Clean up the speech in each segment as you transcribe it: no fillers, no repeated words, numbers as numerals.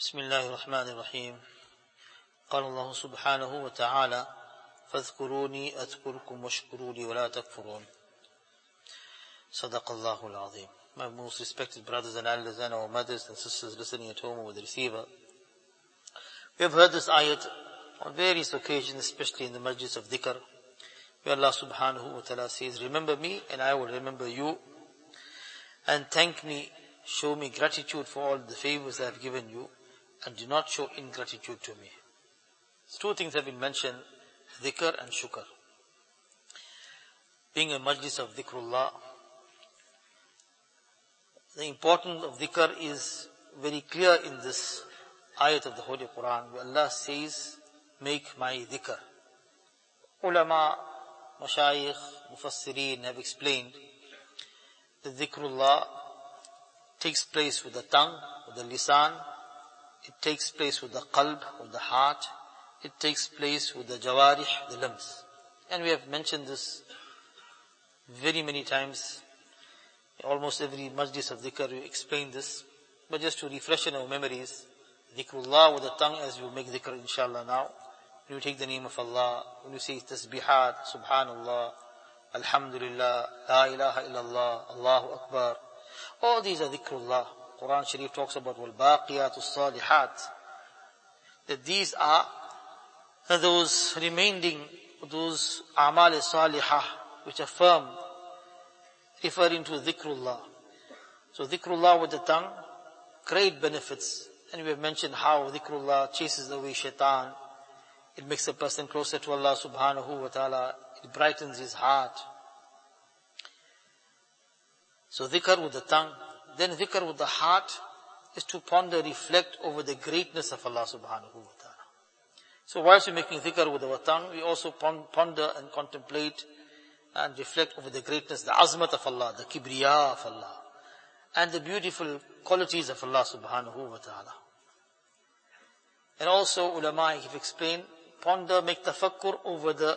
بسم الله الرحمن الرحيم قال الله سبحانه وتعالى فاذكروني أذكركم واشكروا لي ولا تكفرون صدق الله العظيم. My most respected brothers and elders and our mothers and sisters listening at home with the receiver, we have heard this ayat on various occasions, especially in the majlis of dhikr, where Allah subhanahu wa ta'ala says, remember me and I will remember you, and thank me, show me gratitude for all the favors I have given you, and do not show ingratitude to me. Two things have been mentioned, dhikr and shukr. Being a majlis of dhikrullah, the importance of dhikr is very clear in this ayat of the Holy Quran, where Allah says, make my dhikr. Ulama, mashayikh, mufassirin have explained that dhikrullah takes place with the tongue, with the lisan, it takes place with the qalb, with the heart, it takes place with the jawarih, the limbs. And we have mentioned this very many times. Almost every majlis of dhikr we explain this. But just to refresh in our memories, dhikrullah with the tongue, as we make dhikr inshallah now. When you take the name of Allah, when you say tasbihat, subhanallah, alhamdulillah, la ilaha illallah, Allahu Akbar. All these are dhikrullah. Quran Sharif talks about wal-baqiyatus salihat. That these are those remaining, those a'mal salihah, which are firm, referring to dhikrullah. So dhikrullah with the tongue, great benefits. And we have mentioned how dhikrullah chases away shaitan. It makes a person closer to Allah subhanahu wa ta'ala. It brightens his heart. So dhikr with the tongue. Then dhikr with the heart is to ponder, reflect over the greatness of Allah subhanahu wa ta'ala. So whilst we're making dhikr with our tongue, we also ponder and contemplate and reflect over the greatness, the azmat of Allah, the kibriya of Allah, and the beautiful qualities of Allah subhanahu wa ta'ala. And also ulama have explained, ponder, make tafakkur over the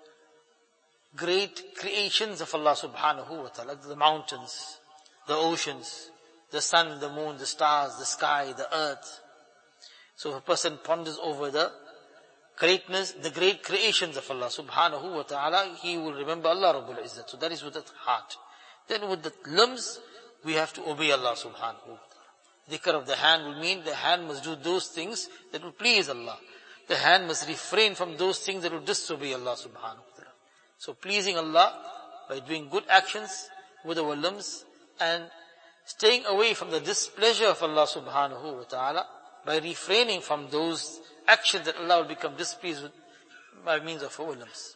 great creations of Allah subhanahu wa ta'ala, the mountains, the oceans, the sun, the moon, the stars, the sky, the earth. So if a person ponders over the greatness, the great creations of Allah subhanahu wa ta'ala, he will remember Allah Rabbul Izzat. So that is with the heart. Then with the limbs, we have to obey Allah subhanahu wa ta'ala. Dhikr of the hand will mean the hand must do those things that will please Allah. The hand must refrain from those things that will disobey Allah subhanahu wa ta'ala. So pleasing Allah by doing good actions with our limbs, and staying away from the displeasure of Allah subhanahu wa ta'ala by refraining from those actions that Allah will become displeased with by means of our limbs.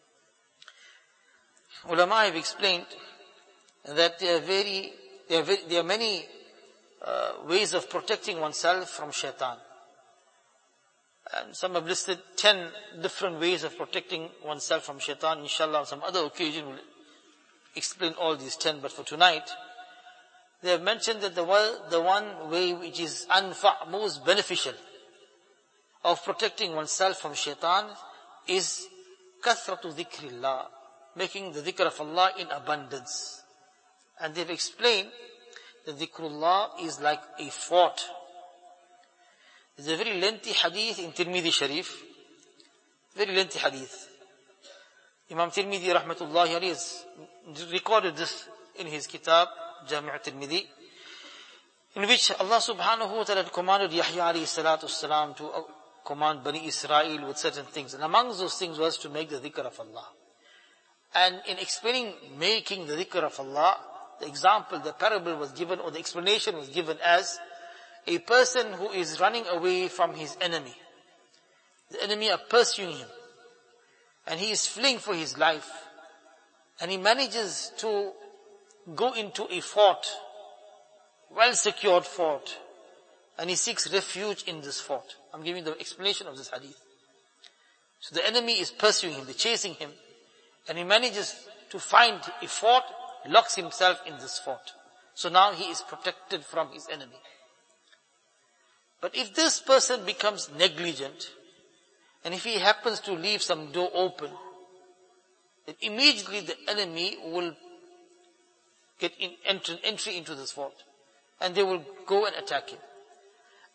Ulama have explained that there are many ways of protecting oneself from shaitan. And some have listed 10 different ways of protecting oneself from shaitan. Inshallah, on some other occasion we'll explain all these 10. But for tonight, they have mentioned that the one way which is most beneficial of protecting oneself from shaitan is kathratu dhikrillah, making the dhikr of Allah in abundance. And they've explained that dhikrullah is like a fort. There's a very lengthy hadith in Tirmidhi Sharif, very lengthy hadith. Imam Tirmidhi rahmatullahi alayhi has recorded this in his kitab Jami' Tirmidhi, in which Allah subhanahu wa ta'ala commanded Yahya alayhi salatu salam to command Bani Israel with certain things. And amongst those things was to make the dhikr of Allah. And in explaining making the dhikr of Allah, the example, the parable was given, or the explanation was given as a person who is running away from his enemy. The enemy are pursuing him, and he is fleeing for his life. And he manages to go into a fort, well-secured fort, and he seeks refuge in this fort. I'm giving the explanation of this hadith. So the enemy is pursuing him, they're chasing him, and he manages to find a fort, locks himself in this fort. So now he is protected from his enemy. But if this person becomes negligent, and if he happens to leave some door open, then immediately the enemy will get entry into this fort. And they will go and attack him.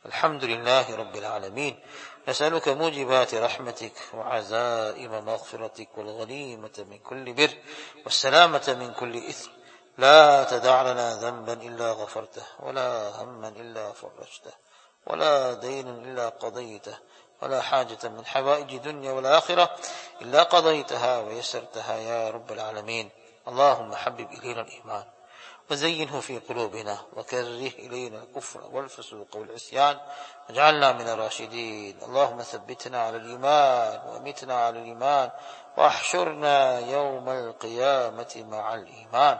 الحمد لله رب العالمين. نسألك موجبات رحمتك وعزائم مغفرتك والغنيمة من كل بر والسلامة من كل إثم. لا تدع لنا ذنبا إلا غفرته ولا هما إلا فرجته ولا دين إلا قضيته ولا حاجة من حوائج دنيا والآخرة إلا قضيتها ويسرتها يا رب العالمين. اللهم حبب إلينا الإيمان وزينه في قلوبنا وكره إلينا الكفر والفسوق والعصيان واجعلنا من الراشدين. اللهم ثبتنا على الإيمان وأمتنا على الإيمان واحشرنا يوم القيامة مع الإيمان.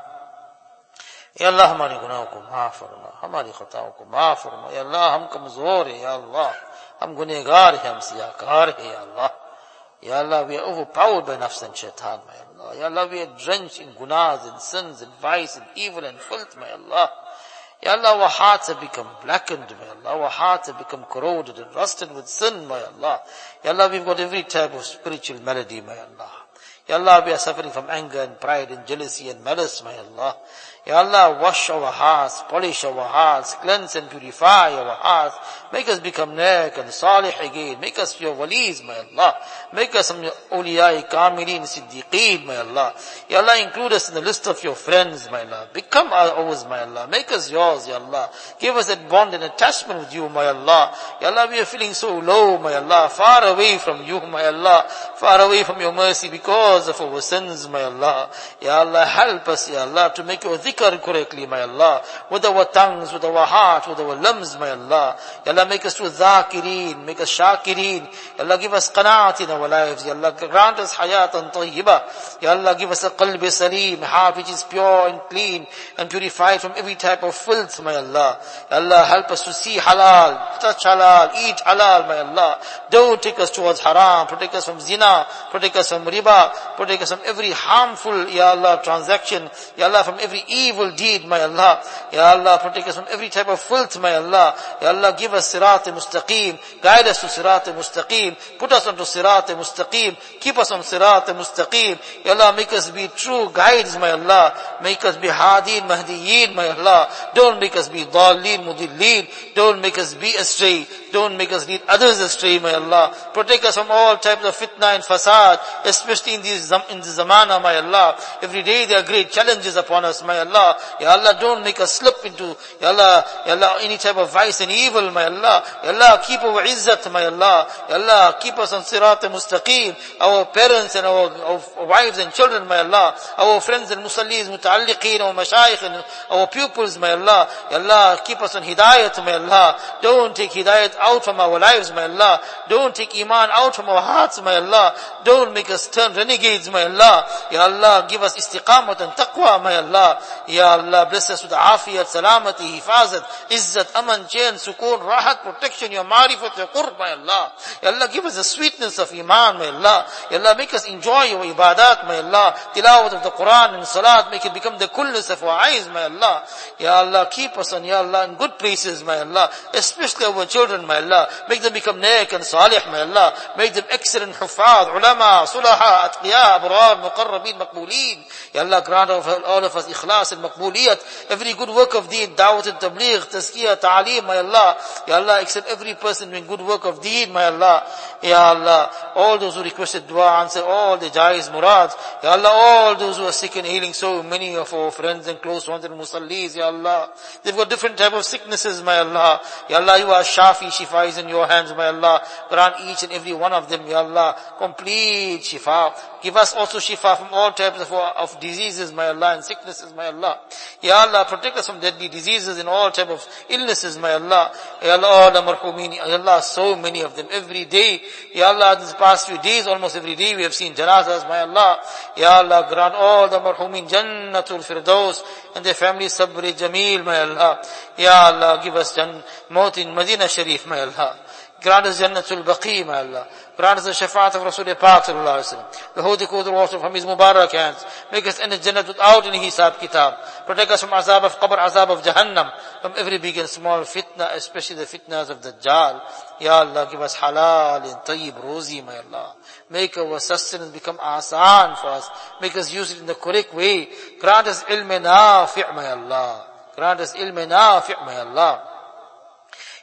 या अल्लाह हमारे गुनाहों को माफ फरमा, हमारी खताओं को माफ फरमा। या अल्लाह हम कमजोर है, या अल्लाह हम गुनहगार हैं, हम सियाकार है, या अल्लाह. Ya Allah, we are overpowered by nafs and shaitan, my Allah. Ya Allah, we are drenched in gunas and sins and vice and evil and filth, my Allah. Ya Allah, our hearts have become blackened, my Allah. Our hearts have become corroded and rusted with sin, my Allah. Ya Allah, we've got every type of spiritual malady, my Allah. Ya Allah, we are suffering from anger and pride and jealousy and malice, my Allah. Ya Allah, wash our hearts, polish our hearts, cleanse and purify our hearts. Make us become neck and salih again. Make us your walis, my Allah. Make us some awliya, kamilin, siddiqeen, my Allah. Ya Allah, include us in the list of your friends, my Allah. Become ours, my Allah. Make us yours, Ya Allah. Give us that bond and attachment with you, my Allah. Ya Allah, we are feeling so low, my Allah. Far away from you, my Allah. Far away from your mercy because of our sins, my Allah. Ya Allah, help us, Ya Allah, to make your dhikr correctly, my Allah. With our tongues, with our heart, with our limbs, my Allah. Ya Allah, make us to dhakireen, make us shakireen. Ya Allah, give us qanaat in our lives. Ya Allah, grant us hayatan tayyibah. Ya Allah, give us a qalb salim, heart which is pure and clean and purified from every type of filth, my Allah. Ya Allah, help us to see halal, touch halal, eat halal, my Allah. Don't take us towards haram. Protect us from zina. Protect us from riba. Protect us from every harmful, Ya Allah, transaction. Ya Allah, from every evil deed, my Allah. Ya Allah, protect us from every type of filth, my Allah. Ya Allah, give us sirat-e-mustaqim. Guide us to sirat-e-mustaqim. Put us onto sirat-e-mustaqim. Keep us on sirat-e-mustaqim. Ya Allah, make us be true guides, my Allah. Make us be hadeen, mahdiyeen, my Allah. Don't make us be dhalleen, mudilleen. Don't make us be astray. Don't make us lead others astray, my Allah. Protect us from all types of fitna and fasad, especially in the zamana, my Allah. Every day there are great challenges upon us, my Allah. Ya Allah, don't make us slip into, Ya Allah, any type of vice and evil, my Allah. Ya Allah, keep our izzat, my Allah. Ya Allah, keep us on sirat-e-mustaqim. Our parents and our wives and children, my Allah. Our friends and musallis, muta'alliqeen, our mashayikh and our pupils, my Allah. Ya Allah, keep us on hidayat, my Allah. Don't take hidayat out from our lives, my Allah. Don't take iman out from our hearts, my Allah. Don't make us turn renegades, my Allah. Ya Allah, give us istiqamat and taqwa, my Allah. Ya Allah, bless us with afiyat, salamati, hifazat, izzat, aman, chain, sukoon, rahat, protection, your marifat, your qurb, my Allah. Ya Allah, give us the sweetness of iman, my Allah. Ya Allah, make us enjoy your ibadat, my Allah. Tilawat of the Quran and salat, make it become the coolness of our eyes, my Allah. Ya Allah, keep us on, Ya Allah, in good places, my Allah. Especially our children, my Allah. Make them become neck and salih, my Allah. Make them excellent hufad, ulama, sulaha, atqiya, abrar, muqarrabeen, maqbooleen. Ya Allah, grant all of us ikhlas and maqbooliyat. Every good work of deen, da'wat and tabligh, tazkiyah, ta'aleem, my Allah. Ya Allah, accept every person doing good work of deen, my Allah. Ya Allah, all those who requested dua, answer all the jaiz murads. Ya Allah, all those who are sick and ailing, so many of our friends and close ones and musallis, Ya Allah. They've got different type of sicknesses, my Allah. Ya Allah, you are Shafi, Shifa is in your hands, my Allah. Grant each and every one of them, Ya Allah, complete Shifa. Give us also Shifa from all types of diseases, my Allah, and sicknesses, my Allah. Ya Allah, protect us from deadly diseases and all types of illnesses, my Allah. Ya Allah, all the marhumeen, Ya Allah, so many of them every day. Ya Allah, these past few days, almost every day we have seen janazas, my Allah. Ya Allah, grant all the marhumeen Jannatul Firdaus and their family sabri jameel, my Allah. Ya Allah, give us maut in Medina Sharif, my Allah. Grant us Jannatul Baqi, my Allah. Grant us the shafaat of Rasul Pak sallallahu alaihi wasallam. The holy cold water from his Mubarak hands. Make us enter Jannat without any hisab kitab. Protect us from azab of qabr, azab of Jahannam. From every big and small fitna, especially the fitnas of Dajjal. Ya Allah, give us halal and tayyib, rozi, my Allah. Make our sustenance become asan for us. Make us use it in the correct way. Grant us ilm nafi', my Allah. Grant us ilm nafi', my Allah.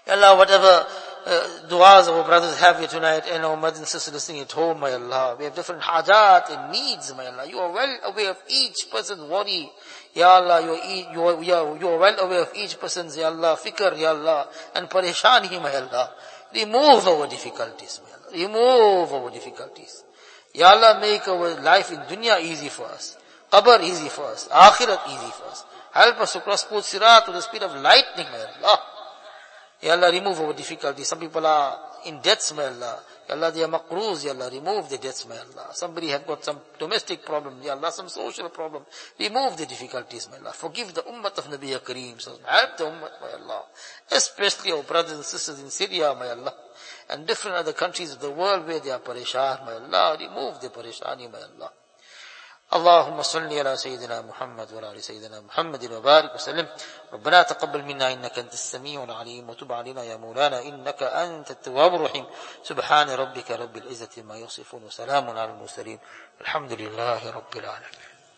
Ya Allah, whatever du'as our brothers have here tonight, and our mothers and sisters listening at home, my Allah, we have different hajat and needs, my Allah. You are well aware of each person's worry, Ya Allah. You are well aware of each person's, Ya Allah, fikr, Ya Allah, and parishani, my Allah. Remove our difficulties, my Allah. Remove our difficulties. Ya Allah, make our life in dunya easy for us. Qabr easy for us. Akhirat easy for us. Help us to cross smooth sirat with the speed of lightning, my Allah. Ya Allah, remove our difficulties. Some people are in debts, my Allah. Ya Allah, they are maqroos, Ya Allah, remove the debts, my Allah. Somebody have got some domestic problem, Ya Allah, some social problem. Remove the difficulties, my Allah. Forgive the ummah of Nabi Kareem. Help the ummah, my Allah. Especially our brothers and sisters in Syria, my Allah. And different other countries of the world where they are parishan, my Allah. Remove the parishani, my Allah. اللهم صل على سيدنا محمد وعلى آل سيدنا محمد وبارك وسلم. ربنا تقبل منا إنك أنت السميع العليم وتب علينا يا مولانا إنك أنت التواب الرحيم. سبحان ربك رب العزة ما يصفون وسلام على المرسلين الحمد لله رب العالمين.